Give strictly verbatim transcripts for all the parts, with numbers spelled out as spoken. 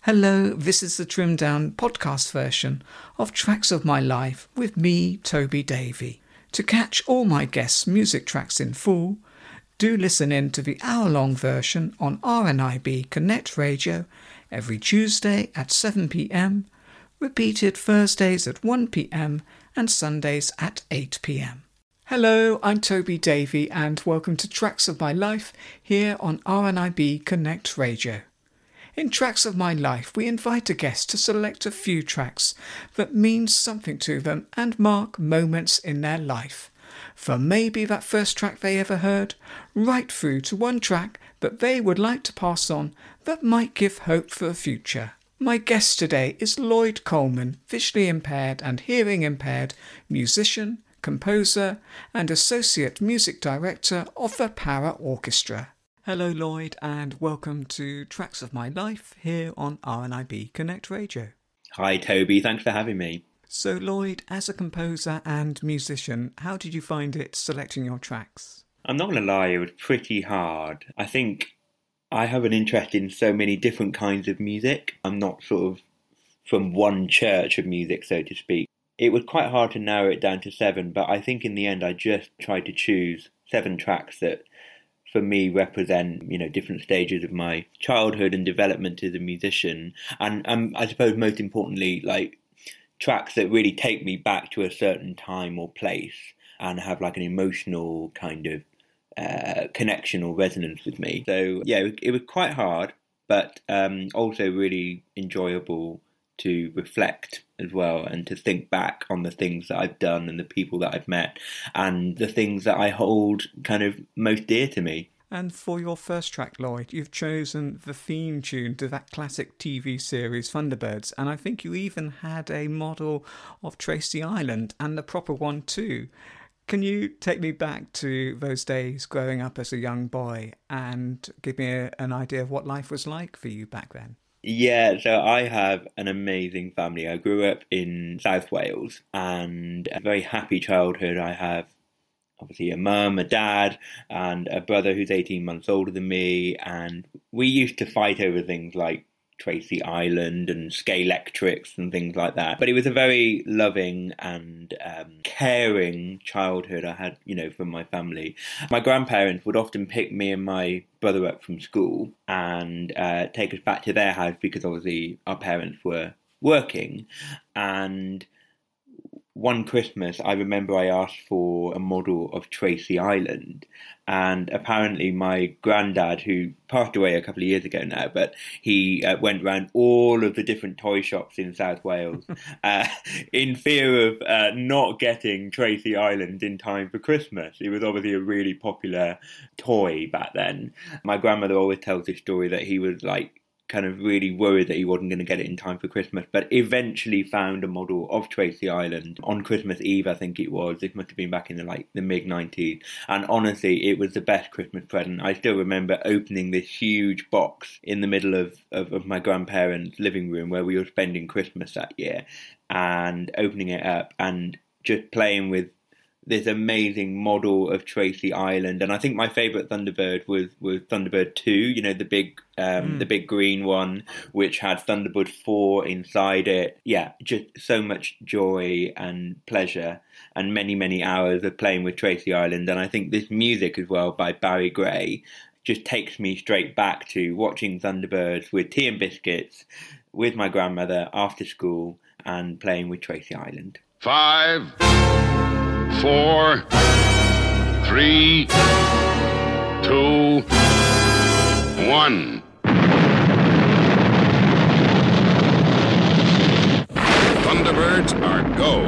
Hello, this is the trimmed down podcast version of Tracks of My Life with me, Toby Davey. To catch all my guests' music tracks in full, do listen in to the hour-long version on R N I B Connect Radio every Tuesday at seven p.m, repeated Thursdays at one p.m and Sundays at eight p.m. Hello, I'm Toby Davey and welcome to Tracks of My Life here on R N I B Connect Radio. In Tracks of My Life, we invite a guest to select a few tracks that mean something to them and mark moments in their life. From maybe that first track they ever heard, right through to one track that they would like to pass on that might give hope for the future. My guest today is Lloyd Coleman, visually impaired and hearing impaired musician, composer and associate music director of the Para Orchestra. Hello Lloyd and welcome to Tracks of My Life here on R N I B Connect Radio. Hi Toby, thanks for having me. So Lloyd, as a composer and musician, how did you find it selecting your tracks? I'm not going to lie, it was pretty hard. I think I have an interest in so many different kinds of music. I'm not sort of from one church of music, so to speak. It was quite hard to narrow it down to seven, but I think in the end I just tried to choose seven tracks that for me represent, you know, different stages of my childhood and development as a musician. And um, I suppose most importantly, like tracks that really take me back to a certain time or place and have like an emotional kind of uh, connection or resonance with me. So yeah, it, it was quite hard, but um, also really enjoyable to reflect as well and to think back on the things that I've done and the people that I've met and the things that I hold kind of most dear to me. And for your first track, Lloyd, you've chosen the theme tune to that classic T V series Thunderbirds, and I think you even had a model of Tracy Island and the proper one too. Can you take me back to those days growing up as a young boy and give me a, an idea of what life was like for you back then? Yeah, so I have an amazing family. I grew up in South Wales and a very happy childhood. I have obviously a mum, a dad, and a brother who's eighteen months older than me. And we used to fight over things like Tracy Island and Scalextrics and things like that. But it was a very loving and um, caring childhood I had, you know, from my family. My grandparents would often pick me and my brother up from school and uh, take us back to their house because obviously our parents were working. And one Christmas, I remember I asked for a model of Tracy Island, and apparently my granddad, who passed away a couple of years ago now, but he uh, went around all of the different toy shops in South Wales uh, in fear of uh, not getting Tracy Island in time for Christmas. It was obviously a really popular toy back then. My grandmother always tells this story that he was like, kind of really worried that he wasn't going to get it in time for Christmas, but eventually found a model of Tracy Island on Christmas Eve, I think it was. This must have been back in the like the mid nineties, and honestly it was the best Christmas present. I still remember opening this huge box in the middle of, of, of my grandparents' living room where we were spending Christmas that year, and opening it up and just playing with this amazing model of Tracy Island. And I think my favourite Thunderbird was, was Thunderbird two, you know, the big um, mm. the big green one, which had Thunderbird four inside it. Yeah, just so much joy and pleasure and many, many hours of playing with Tracy Island. And I think this music as well by Barry Gray just takes me straight back to watching Thunderbirds with tea and biscuits with my grandmother after school and playing with Tracy Island. Five... Four, three, two, one. Thunderbirds are go.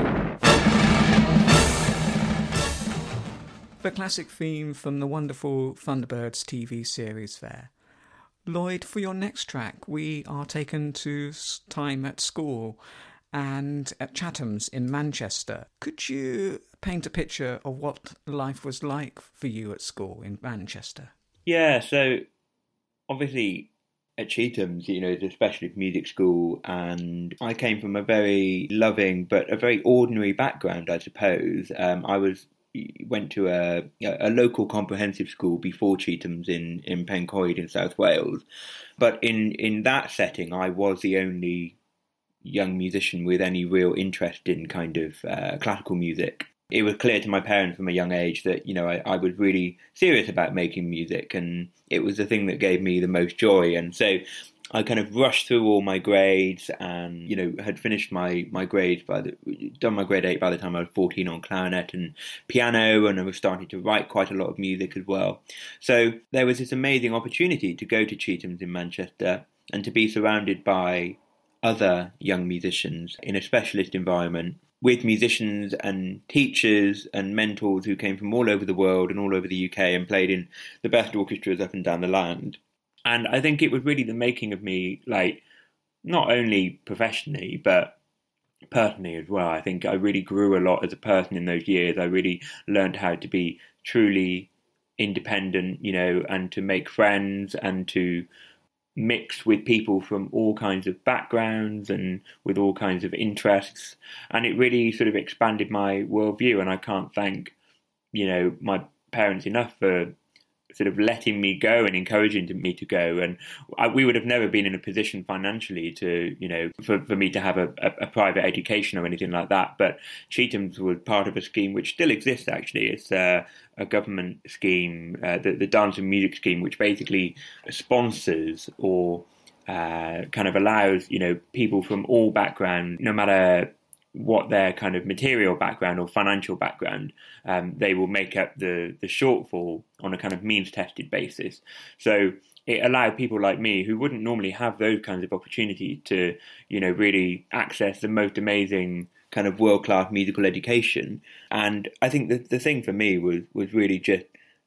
The classic theme from the wonderful Thunderbirds T V series there. Lloyd, for your next track, we are taken to time at school and at Chatham's in Manchester. Could you paint a picture of what life was like for you at school in Manchester? Yeah, so obviously at Chatham's, you know, it's a specialist music school, and I came from a very loving but a very ordinary background, I suppose. Um, I was went to a, a local comprehensive school before Cheetham's in, in Pen Coed in South Wales. But in, in that setting, I was the only young musician with any real interest in kind of uh, classical music. It was clear to my parents from a young age that, you know, I, I was really serious about making music, and it was the thing that gave me the most joy. And so I kind of rushed through all my grades and, you know, had finished my, my grades by the, done my grade eight by the time I was fourteen on clarinet and piano, and I was starting to write quite a lot of music as well. So there was this amazing opportunity to go to Cheetham's in Manchester and to be surrounded by other young musicians in a specialist environment, with musicians and teachers and mentors who came from all over the world and all over the U K and played in the best orchestras up and down the land. And I think it was really the making of me, like, not only professionally, but personally as well. I think I really grew a lot as a person in those years. I really learned how to be truly independent, you know, and to make friends and to mix with people from all kinds of backgrounds and with all kinds of interests. And it really sort of expanded my worldview. And I can't thank, you know, my parents enough for sort of letting me go and encouraging me to go. And I, we would have never been in a position financially to, you know, for, for me to have a, a, a private education or anything like that. But Cheetham's was part of a scheme which still exists, actually. It's uh, a government scheme, uh, the, the Dance and Music Scheme, which basically sponsors or uh, kind of allows, you know, people from all backgrounds, no matter what their kind of material background or financial background, um, they will make up the, the shortfall on a kind of means-tested basis. So it allowed people like me who wouldn't normally have those kinds of opportunities to, you know, really access the most amazing kind of world-class musical education. And I think the, the thing for me was, was really just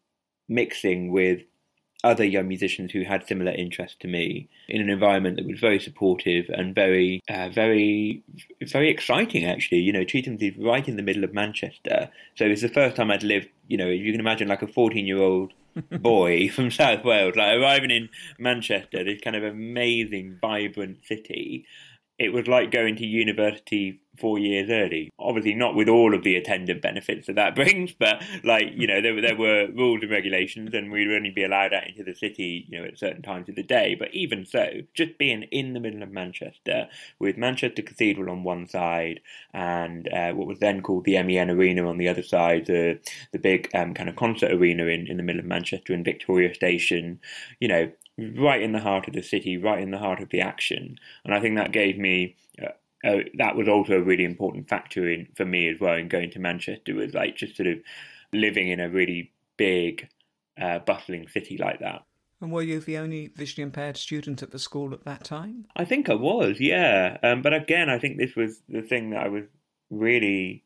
mixing with other young musicians who had similar interests to me in an environment that was very supportive and very, uh, very, very exciting, actually. You know, Cheetham's is right in the middle of Manchester. So it's the first time I'd lived, you know, you can imagine like a fourteen-year-old boy from South Wales, like arriving in Manchester, this kind of amazing, vibrant city. It was like going to university four years early. Obviously not with all of the attendant benefits that that brings, but like, you know, there, there were rules and regulations and we'd only be allowed out into the city, you know, at certain times of the day. But even so, just being in the middle of Manchester with Manchester Cathedral on one side and uh, what was then called the M E N Arena on the other side, the, the big um, kind of concert arena in, in the middle of Manchester and Victoria Station, you know, right in the heart of the city, right in the heart of the action. And I think that gave me, uh, uh, that was also a really important factor in for me as well in going to Manchester, was like just sort of living in a really big, uh, bustling city like that. And were you the only visually impaired student at the school at that time? I think I was, yeah. Um, but again, I think this was the thing that I was really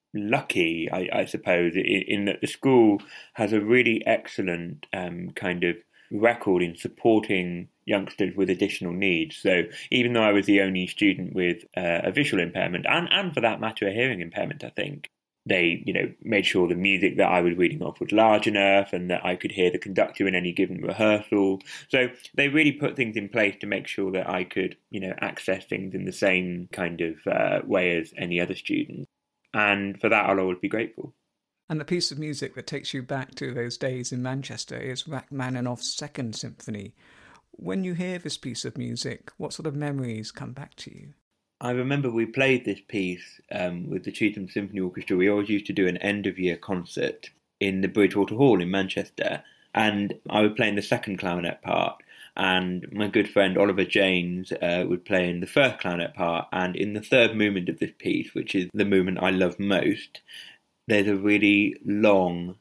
lucky, I, I suppose, in, in that the school has a really excellent um, kind of record in supporting youngsters with additional needs. So even though I was the only student with uh, a visual impairment, and, and for that matter a hearing impairment, I think, they, you know, made sure the music that I was reading off was large enough and that I could hear the conductor in any given rehearsal. So they really put things in place to make sure that I could, you know, access things in the same kind of uh, way as any other student. And for that, I'll always be grateful. And the piece of music that takes you back to those days in Manchester is Rachmaninoff's Second Symphony. When you hear this piece of music, what sort of memories come back to you? I remember we played this piece um, with the Cheetham Symphony Orchestra. We always used to do an end-of-year concert in the Bridgewater Hall in Manchester, and I was playing the second clarinet part, and my good friend Oliver Janes uh, would play in the first clarinet part, and in the third movement of this piece, which is the movement I love most, there's a really long,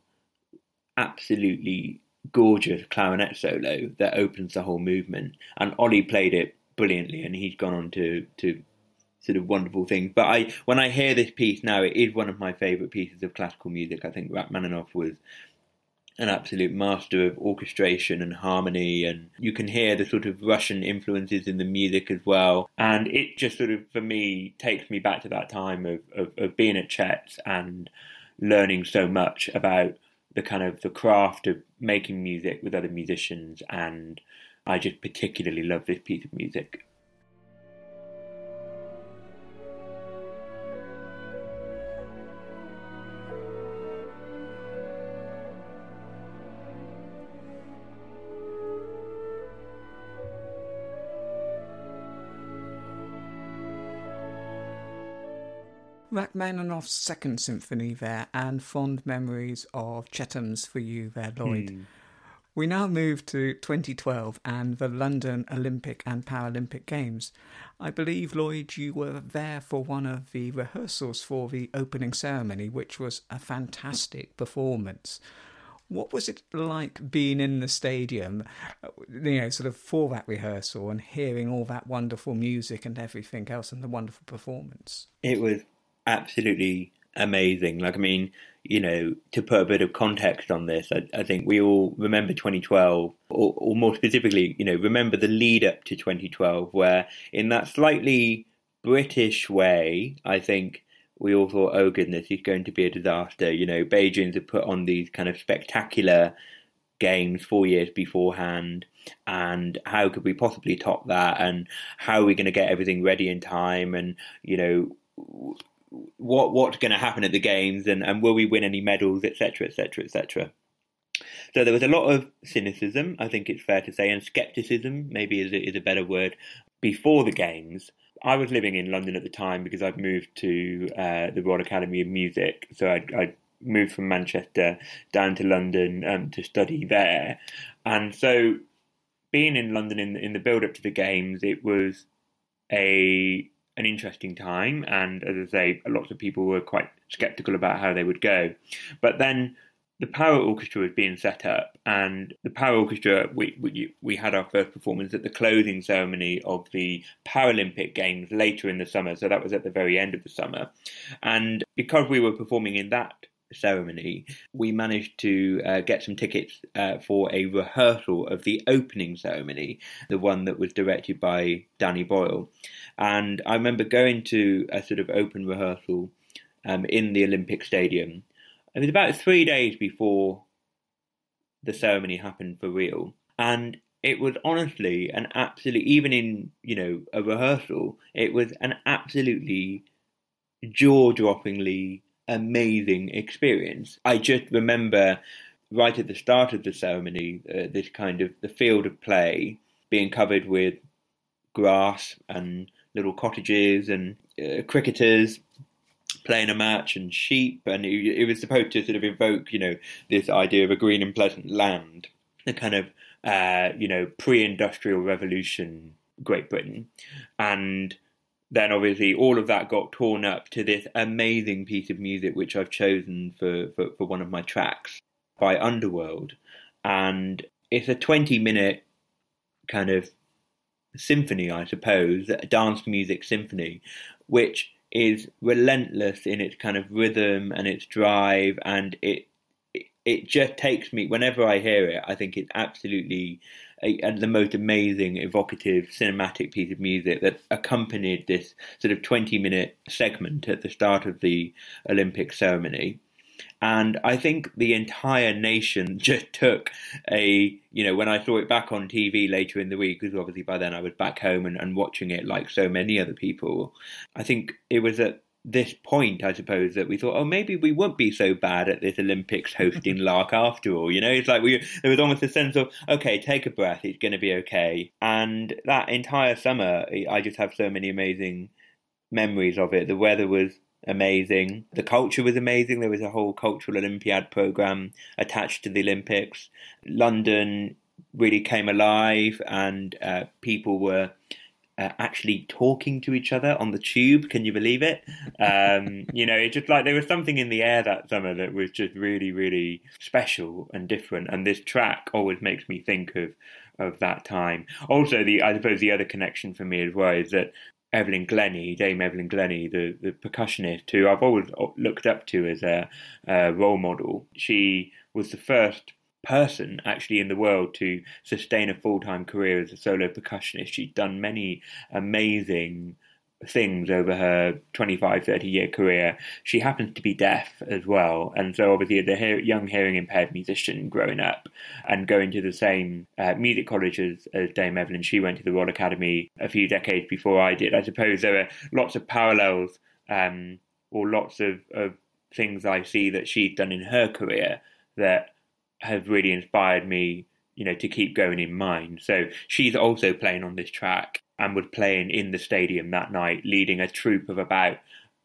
absolutely gorgeous clarinet solo that opens the whole movement. And Ollie played it brilliantly, and he's gone on to, to sort of wonderful things. But I, when I hear this piece now, it is one of my favourite pieces of classical music. I think Rachmaninoff was an absolute master of orchestration and harmony, and you can hear the sort of Russian influences in the music as well. And it just sort of, for me, takes me back to that time of, of, of being at Chet's and learning so much about the kind of the craft of making music with other musicians. And I just particularly love this piece of music. Rachmaninoff's Second Symphony there, and fond memories of Chetham's for you there, Lloyd. Hmm. We now move to twenty twelve and the London Olympic and Paralympic Games. I believe, Lloyd, you were there for one of the rehearsals for the opening ceremony, which was a fantastic performance. What was it like being in the stadium, you know, sort of for that rehearsal and hearing all that wonderful music and everything else and the wonderful performance? It was absolutely amazing. Like, I mean, you know, to put a bit of context on this, I, I think we all remember twenty twelve, or, or more specifically, you know, remember the lead up to twenty twelve, where in that slightly British way, I think we all thought, oh goodness, it's going to be a disaster. You know, Beijing's have put on these kind of spectacular games four years beforehand, and how could we possibly top that? And how are we going to get everything ready in time? And, you know, what what's going to happen at the games, and, and will we win any medals, et cetera, et cetera, et cetera. So there was a lot of cynicism, I think it's fair to say, and scepticism, maybe is a, is a better word, before the games. I was living in London at the time because I'd moved to uh, the Royal Academy of Music, so I'd, I'd moved from Manchester down to London um, to study there. And so being in London in, in the build-up to the games, it was a an interesting time, and as I say, lots of people were quite sceptical about how they would go. But then the Power Orchestra was being set up, and the Power Orchestra, we, we we had our first performance at the closing ceremony of the Paralympic Games later in the summer, so that was at the very end of the summer. And because we were performing in that ceremony, we managed to uh, get some tickets uh, for a rehearsal of the opening ceremony, the one that was directed by Danny Boyle. And I remember going to a sort of open rehearsal um, in the Olympic Stadium. It was about three days before the ceremony happened for real. And it was honestly an absolute, even in, you know, a rehearsal, it was an absolutely jaw-droppingly amazing experience. I just remember right at the start of the ceremony, uh, this kind of the field of play being covered with grass and little cottages and uh, cricketers playing a match and sheep, and it, it was supposed to sort of evoke, you know, this idea of a green and pleasant land, the kind of, uh, you know, pre-industrial revolution Great Britain. And then obviously all of that got torn up to this amazing piece of music, which I've chosen for, for, for one of my tracks, by Underworld. And it's a twenty minute kind of symphony, I suppose, a dance music symphony, which is relentless in its kind of rhythm and its drive, and it it, it just takes me, whenever I hear it, I think it's absolutely a, a, the most amazing, evocative, cinematic piece of music that accompanied this sort of twenty minute segment at the start of the Olympic ceremony. And I think the entire nation just took a, you know, when I saw it back on T V later in the week, because obviously by then I was back home and, and watching it like so many other people, I think it was at this point, I suppose, that we thought, oh, maybe we won't be so bad at this Olympics hosting lark after all. You know, it's like we there was almost a sense of, okay, take a breath, it's going to be okay. And that entire summer, I just have so many amazing memories of it. The weather was amazing. The culture was amazing. There was a whole cultural Olympiad program attached to the Olympics. London really came alive, and uh, people were uh, actually talking to each other on the tube. Can you believe it? Um, you know, it's just like there was something in the air that summer that was just really, really special and different. And this track always makes me think of of that time. Also, the I suppose the other connection for me as well is that Evelyn Glennie, Dame Evelyn Glennie, the, the percussionist, who I've always looked up to as a, a role model. She was the first person actually in the world to sustain a full-time career as a solo percussionist. She'd done many amazing things over her twenty-five, thirty year career. She happens to be deaf as well, and so obviously as a hear- young hearing impaired musician growing up and going to the same uh, music college as, as Dame Evelyn, she went to the Royal Academy a few decades before I did. I suppose there are lots of parallels um, or lots of, of things I see that she's done in her career that have really inspired me, you know, to keep going in mine. So she's also playing on this track and was playing in the stadium that night, leading a troupe of about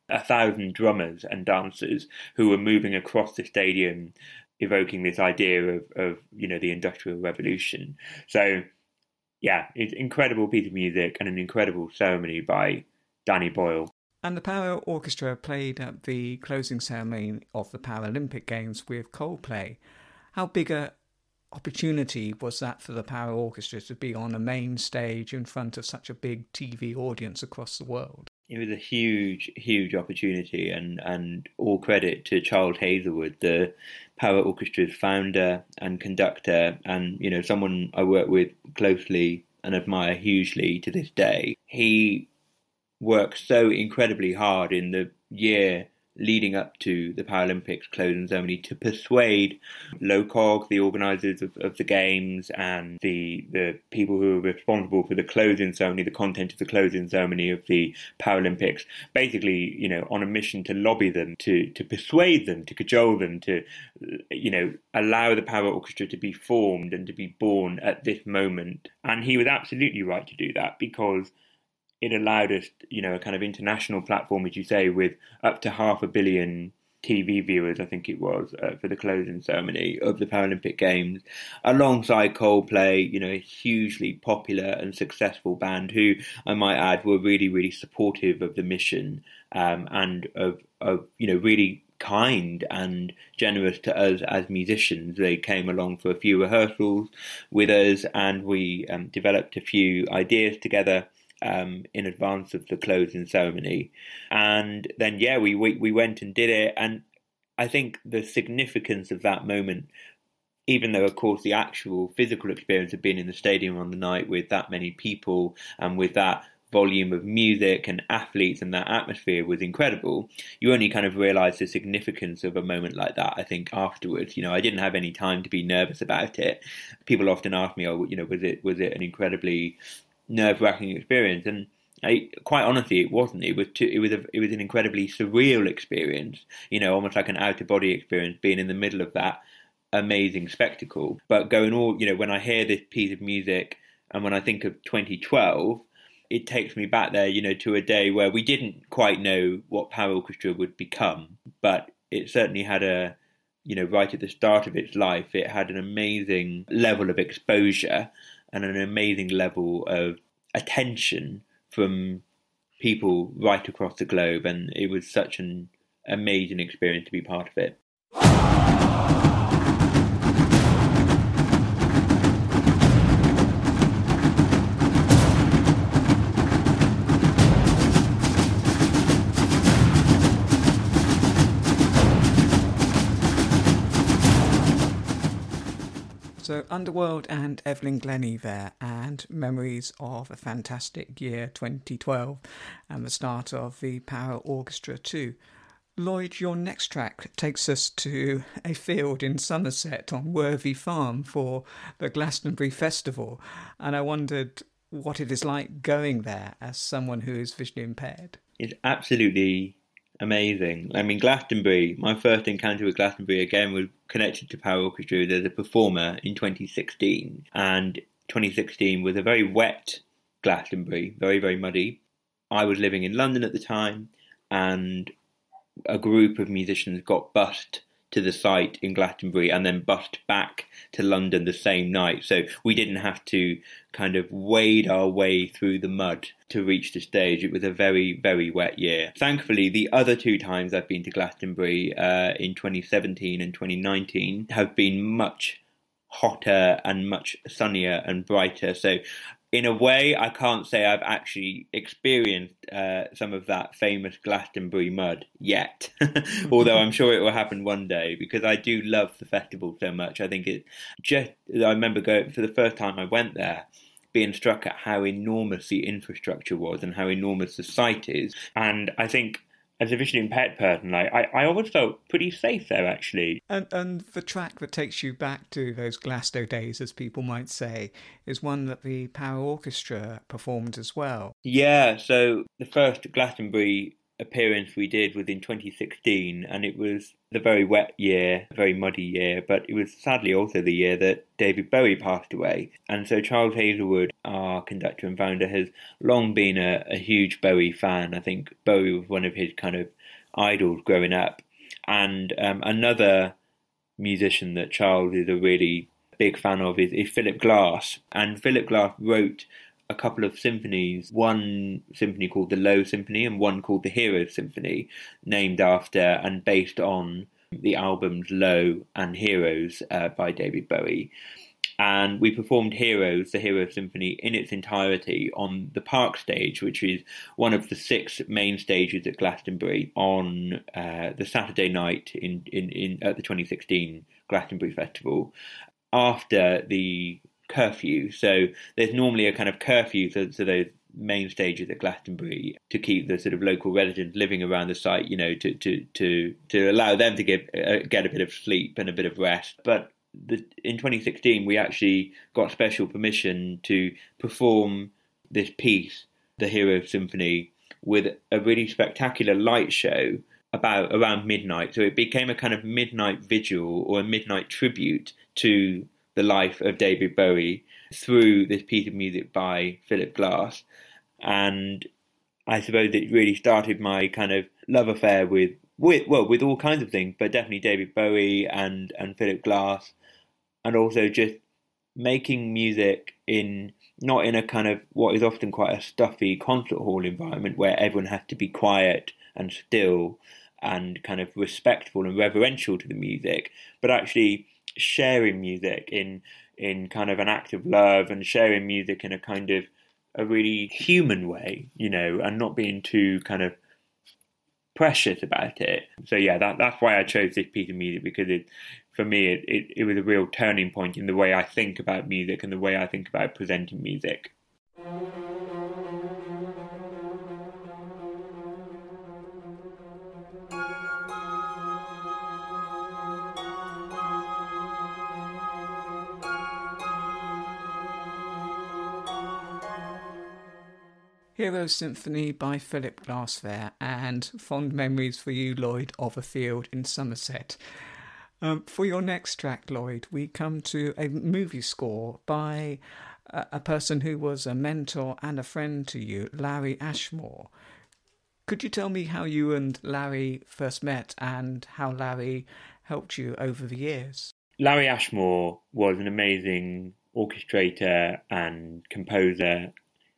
a thousand drummers and dancers who were moving across the stadium, evoking this idea of, of you know, the Industrial Revolution. So, yeah, it's an incredible piece of music and an incredible ceremony by Danny Boyle. And the Power Orchestra played at the closing ceremony of the Paralympic Games with Coldplay. How big a opportunity was that for the Power Orchestra to be on a main stage in front of such a big T V audience across the world? It was a huge, huge opportunity, and, and all credit to Charles Hazelwood, the Power Orchestra's founder and conductor, and, you know, someone I work with closely and admire hugely to this day. He worked so incredibly hard in the year leading up to the Paralympics closing ceremony to persuade LOCOG, the organisers of, of the Games, and the the people who were responsible for the closing ceremony, the content of the closing ceremony of the Paralympics, basically, you know, on a mission to lobby them, to, to persuade them, to cajole them, to, you know, allow the Power Orchestra to be formed and to be born at this moment. And he was absolutely right to do that, because it allowed us, you know, a kind of international platform, as you say, with up to half a billion T V viewers, I think it was, uh, for the closing ceremony of the Paralympic Games, alongside Coldplay, you know, a hugely popular and successful band who, I might add, were really, really supportive of the mission, um, and of, of, you know, really kind and generous to us as musicians. They came along for a few rehearsals with us, and we um, developed a few ideas together Um, in advance of the closing ceremony. And then, yeah, we, we we went and did it. And I think the significance of that moment, even though, of course, the actual physical experience of being in the stadium on the night with that many people and with that volume of music and athletes and that atmosphere was incredible, you only kind of realise the significance of a moment like that, I think, afterwards. You know, I didn't have any time to be nervous about it. People often ask me, oh, you know, was it was it an incredibly nerve-wracking experience? And I, quite honestly, it wasn't. It was too, it was a, it was an incredibly surreal experience, you know, almost like an out-of-body experience, being in the middle of that amazing spectacle. But going all, you know, when I hear this piece of music and when I think of twenty twelve, it takes me back there, you know, to a day where we didn't quite know what Power Orchestra would become, but it certainly had a, you know, right at the start of its life, it had an amazing level of exposure and an amazing level of attention from people right across the globe. And it was such an amazing experience to be part of it. So Underworld and Evelyn Glennie there, and memories of a fantastic year twenty twelve and the start of the Power Orchestra too. Lloyd, your next track takes us to a field in Somerset on Worthy Farm for the Glastonbury Festival, and I wondered what it is like going there as someone who is visually impaired. It's absolutely amazing. I mean, Glastonbury, my first encounter with Glastonbury again was connected to Power Orchestra. There's a performer in twenty sixteen, and twenty sixteen was a very wet Glastonbury, very, very muddy. I was living in London at the time, and a group of musicians got bussed to the site in Glastonbury and then bussed back to London the same night. So we didn't have to kind of wade our way through the mud to reach the stage. It was a very, very wet year. Thankfully, the other two times I've been to Glastonbury, uh, in twenty seventeen and twenty nineteen, have been much hotter and much sunnier and brighter. So in a way, I can't say I've actually experienced uh, some of that famous Glastonbury mud yet, although I'm sure it will happen one day, because I do love the festival so much. I think it just, I remember going, for the first time I went there, being struck at how enormous the infrastructure was and how enormous the site is. And I think, as a visually impaired person, like, I, I always felt pretty safe there, actually. And and the track that takes you back to those Glasgow days, as people might say, is one that the Power Orchestra performed as well. Yeah, so the first Glastonbury appearance we did was in twenty sixteen, and it was the very wet year, very muddy year, but it was sadly also the year that David Bowie passed away. And so Charles Hazelwood, our conductor and founder, has long been a, a huge Bowie fan. I think Bowie was one of his kind of idols growing up. And um, another musician that Charles is a really big fan of is, is Philip Glass. And Philip Glass wrote a couple of symphonies, one symphony called the Low Symphony and one called the Heroes Symphony, named after and based on the albums Low and Heroes uh, by David Bowie. And we performed Heroes, the Heroes Symphony, in its entirety on the Park stage, which is one of the six main stages at Glastonbury, on uh, the Saturday night in, in, in at the twenty sixteen Glastonbury Festival, after the curfew. So there's normally a kind of curfew to, to those main stages at Glastonbury to keep the sort of local residents living around the site, you know, to to to, to allow them to get uh, get a bit of sleep and a bit of rest. But The, in twenty sixteen, we actually got special permission to perform this piece, the Hero Symphony, with a really spectacular light show about around midnight. So it became a kind of midnight vigil or a midnight tribute to the life of David Bowie through this piece of music by Philip Glass. And I suppose it really started my kind of love affair with, with well, with all kinds of things, but definitely David Bowie and, and Philip Glass. And also just making music in not in a kind of what is often quite a stuffy concert hall environment where everyone has to be quiet and still and kind of respectful and reverential to the music, but actually sharing music in in kind of an act of love and sharing music in a kind of a really human way, you know, and not being too kind of precious about it. So yeah, that that's why I chose this piece of music, because it, for me, it, it, it was a real turning point in the way I think about music and the way I think about presenting music. Heroes Symphony by Philip Glass there, and fond memories for you, Lloyd, of a field in Somerset. Um, for your next track, Lloyd, we come to a movie score by a, a person who was a mentor and a friend to you, Larry Ashmore. Could you tell me how you and Larry first met and how Larry helped you over the years? Larry Ashmore was an amazing orchestrator and composer,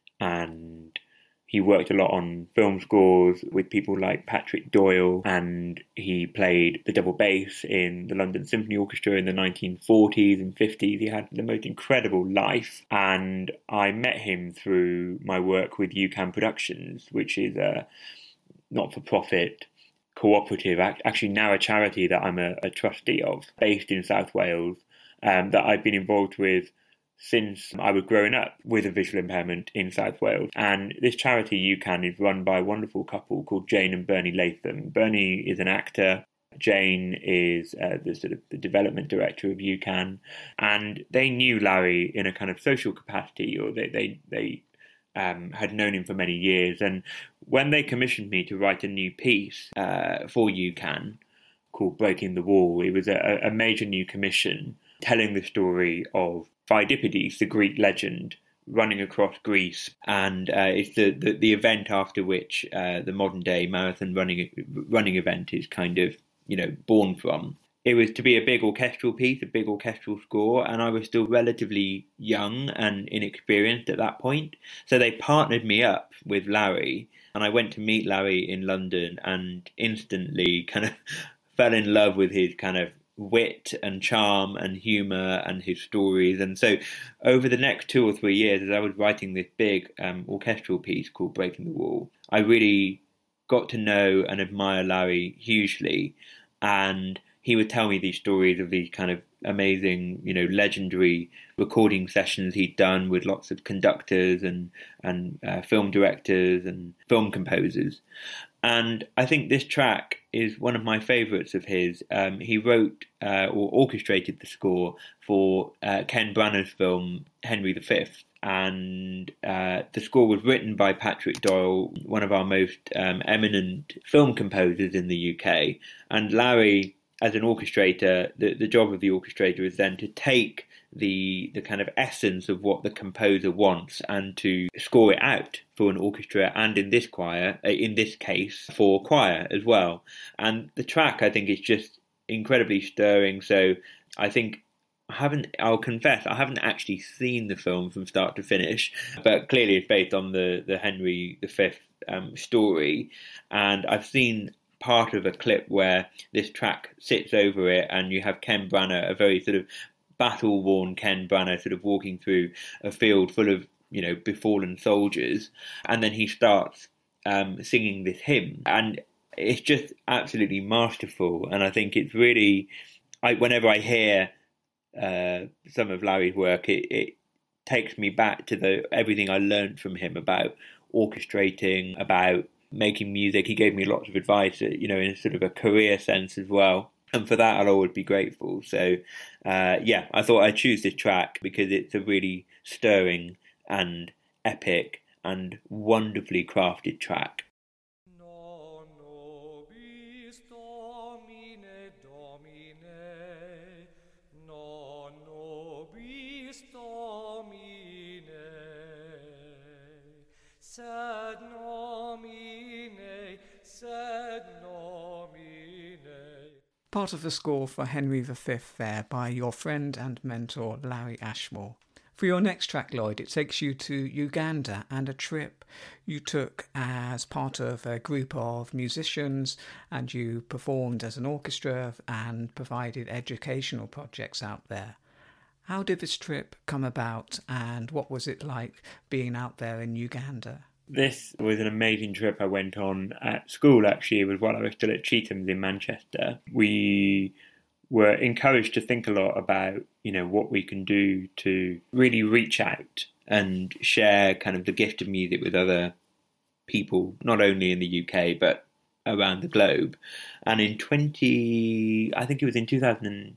and he worked a lot on film scores with people like Patrick Doyle, and he played the double bass in the London Symphony Orchestra in the nineteen forties and fifties. He had the most incredible life, and I met him through my work with UCAN Productions, which is a not-for-profit cooperative, actually now a charity that I'm a, a trustee of, based in South Wales, um, that I've been involved with since I was growing up with a visual impairment in South Wales. And this charity, UCAN, is run by a wonderful couple called Jane and Bernie Latham. Bernie is an actor. Jane is uh, the sort of the development director of UCAN. And they knew Larry in a kind of social capacity, or they they, they um, had known him for many years. And when they commissioned me to write a new piece uh, for UCAN called Breaking the Wall, it was a, a major new commission telling the story of Pheidippides, the Greek legend, running across Greece, and uh, it's the, the, the event after which uh, the modern day marathon running running event is kind of, you know, born from. It was to be a big orchestral piece, a big orchestral score, and I was still relatively young and inexperienced at that point. So they partnered me up with Larry, and I went to meet Larry in London and instantly kind of fell in love with his kind of wit and charm and humour and his stories. And so over the next two or three years, as I was writing this big um, orchestral piece called Breaking the Wall, I really got to know and admire Larry hugely. And he would tell me these stories of these kind of amazing, you know, legendary recording sessions he'd done with lots of conductors and, and uh, film directors and film composers. And I think this track is one of my favourites of his. Um, he wrote uh, or orchestrated the score for uh, Ken Branagh's film Henry the Fifth. And uh, the score was written by Patrick Doyle, one of our most um, eminent film composers in the U K. And Larry, as an orchestrator, the, the job of the orchestrator is then to take the the kind of essence of what the composer wants and to score it out for an orchestra, and in this choir, in this case, for choir as well. And the track, I think, is just incredibly stirring. So I think I haven't, I'll confess, I haven't actually seen the film from start to finish, but clearly it's based on the, the Henry the Fifth um, story. And I've seen part of a clip where this track sits over it, and you have Ken Branagh, a very sort of battle-worn Ken Branagh, sort of walking through a field full of, you know, befallen soldiers, and then he starts um, singing this hymn, and it's just absolutely masterful. And I think it's really, I, whenever I hear uh, some of Larry's work, it, it takes me back to the everything I learned from him about orchestrating, about making music. He gave me lots of advice, you know, in sort of a career sense as well. And for that, I'll always be grateful. So, uh, yeah, I thought I'd choose this track because it's a really stirring and epic and wonderfully crafted track. Sed nomine, sed nomine. Part of the score for Henry the Fifth there by your friend and mentor Larry Ashmore. For your next track, Lloyd, it takes you to Uganda and a trip you took as part of a group of musicians, and you performed as an orchestra and provided educational projects out there. How did this trip come about, and what was it like being out there in Uganda? This was an amazing trip I went on at school, actually. It was while I was still at Chetham's in Manchester. We were encouraged to think a lot about, you know, what we can do to really reach out and share kind of the gift of music with other people, not only in the U K, but around the globe. And in twenty, I think it was in two thousand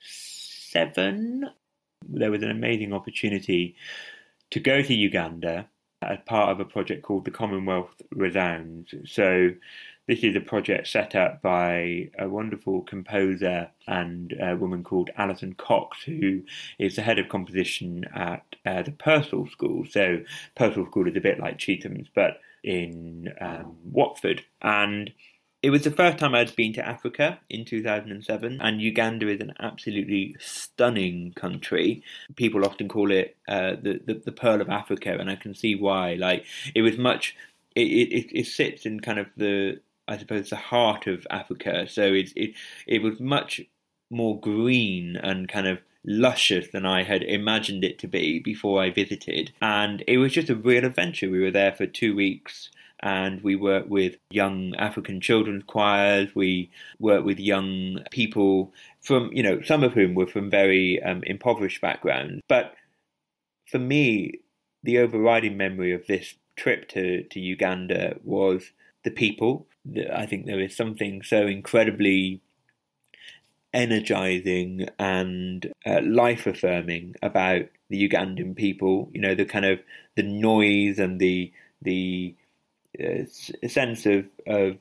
seven, there was an amazing opportunity to go to Uganda as part of a project called The Commonwealth Resounds. So this is a project set up by a wonderful composer and a woman called Alison Cox, who is the head of composition at uh, the Purcell School. So Purcell School is a bit like Chetham's, but in um, Watford. And it was the first time I'd been to Africa in two thousand seven, and Uganda is an absolutely stunning country. People often call it uh, the, the the Pearl of Africa, and I can see why. Like, it was much, it it, it sits in kind of the, I suppose, the heart of Africa. So it it it was much more green and kind of luscious than I had imagined it to be before I visited, and it was just a real adventure. We were there for two weeks. And we worked with young African children's choirs. We worked with young people from, you know, some of whom were from very um, impoverished backgrounds. But for me, the overriding memory of this trip to, to Uganda was the people. I think there is something so incredibly energizing and uh, life-affirming about the Ugandan people. You know, the kind of the noise and the the a sense of, of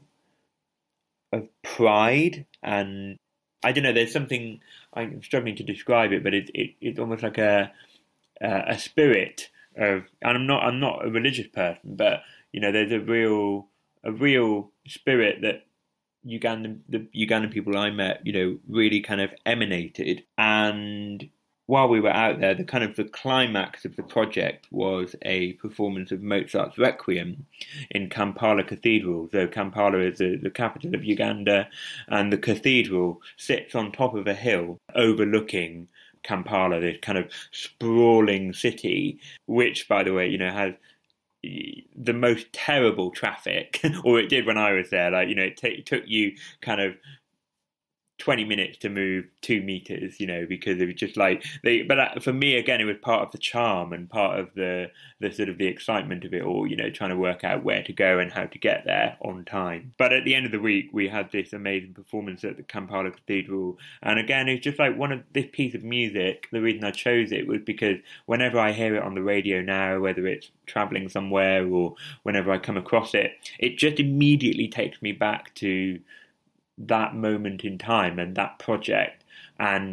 of pride, and I don't know. There's something, I'm struggling to describe it, but it, it it's almost like a a spirit of. And I'm not I'm not a religious person, but you know, there's a real a real spirit that Ugandan the Ugandan people I met, you know, really kind of emanated. And while we were out there, the kind of the climax of the project was a performance of Mozart's Requiem in Kampala Cathedral. So Kampala is the, the capital of Uganda, and the cathedral sits on top of a hill overlooking Kampala, this kind of sprawling city, which, by the way, you know, has the most terrible traffic, or it did when I was there. Like, you know, it, t- it took you kind of twenty minutes to move two meters, you know, because it was just like they, but that, for me, again, it was part of the charm and part of the, the sort of the excitement of it all, you know, trying to work out where to go and how to get there on time. But at the end of the week, we had this amazing performance at the Kampala Cathedral. And again, it's just like one of this piece of music. The reason I chose it was because whenever I hear it on the radio now, whether it's traveling somewhere or whenever I come across it, it just immediately takes me back to that moment in time and that project, and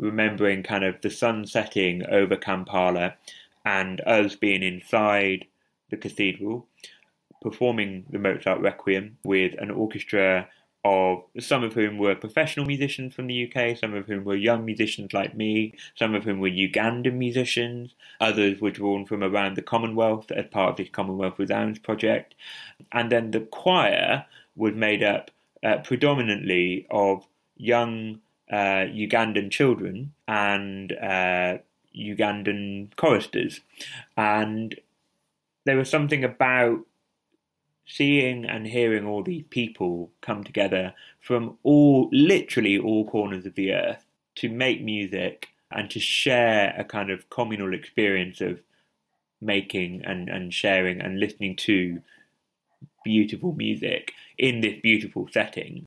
remembering kind of the sun setting over Kampala and us being inside the cathedral, performing the Mozart Requiem with an orchestra of some of whom were professional musicians from the U K, some of whom were young musicians like me, some of whom were Ugandan musicians, others were drawn from around the Commonwealth as part of this Commonwealth Resounds project. And then the choir was made up uh, predominantly of young uh, Ugandan children and uh, Ugandan choristers. And there was something about seeing and hearing all these people come together from all, literally all corners of the earth to make music and to share a kind of communal experience of making and, and sharing and listening to beautiful music in this beautiful setting.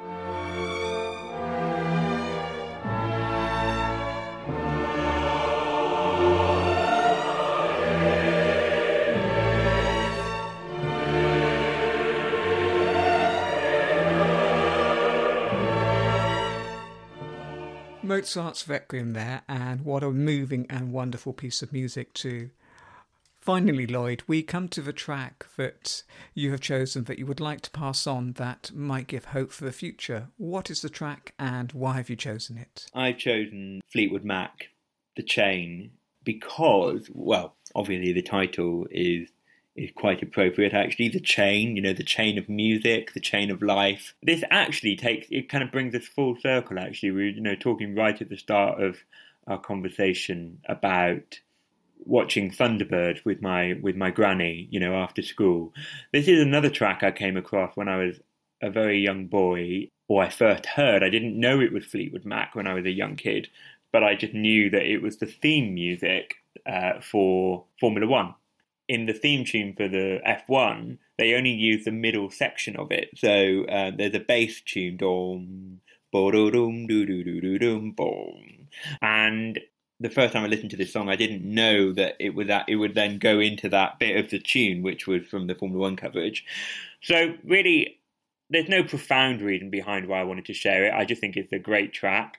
Mozart's Requiem there, and what a moving and wonderful piece of music too. Finally, Lloyd, we come to the track that you have chosen that you would like to pass on that might give hope for the future. What is the track and why have you chosen it? I've chosen Fleetwood Mac, The Chain, because, well, obviously the title is is quite appropriate, actually. The chain, you know, the chain of music, the chain of life. This actually takes, it kind of brings us full circle, actually. We were, you know, talking right at the start of our conversation about watching Thunderbird with my with my granny, you know, after school. This is another track I came across when I was a very young boy, or I first heard. I didn't know it was Fleetwood Mac when I was a young kid, but I just knew that it was the theme music uh, for Formula One. In the theme tune for the F one, they only use the middle section of it. So uh, there's a bass tune, dom, bo-do-dum, do-do-do-do-dum, boom. And the first time I listened to this song, I didn't know that it would that it would then go into that bit of the tune, which was from the Formula One coverage. So really, there's no profound reason behind why I wanted to share it. I just think it's a great track,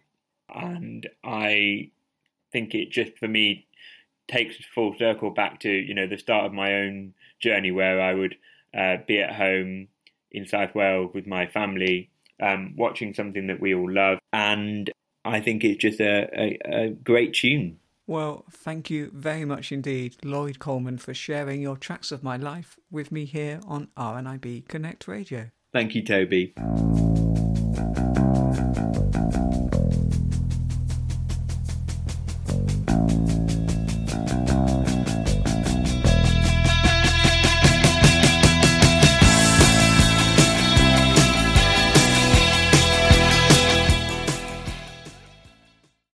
and I think it just, for me, takes full circle back to, you know, the start of my own journey, where I would uh, be at home in South Wales with my family, um, watching something that we all love, and I think it's just a, a, a great tune. Well, thank you very much indeed, Lloyd Coleman, for sharing your tracks of my life with me here on R N I B Connect Radio. Thank you, Toby.